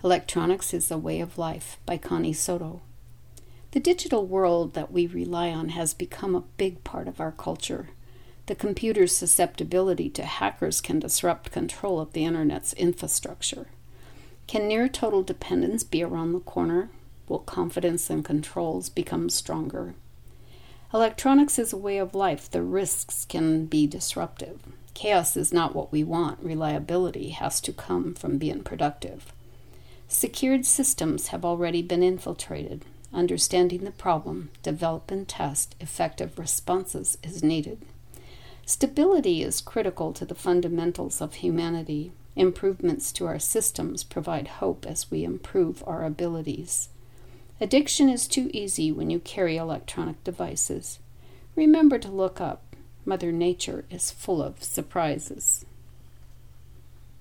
Electronics is a Way of Life by Connie Soto. The digital world that we rely on has become a big part of our culture. The computer's susceptibility to hackers can disrupt control of the internet's infrastructure. Can near total dependence be around the corner? Will confidence and controls become stronger? Electronics is a way of life. The risks can be disruptive. Chaos is not what we want. Reliability has to come from being productive. Secured systems have already been infiltrated. Understanding the problem, develop and test effective responses is needed. Stability is critical to the fundamentals of humanity. Improvements to our systems provide hope as we improve our abilities. Addiction is too easy when you carry electronic devices. Remember to look up. Mother Nature is full of surprises.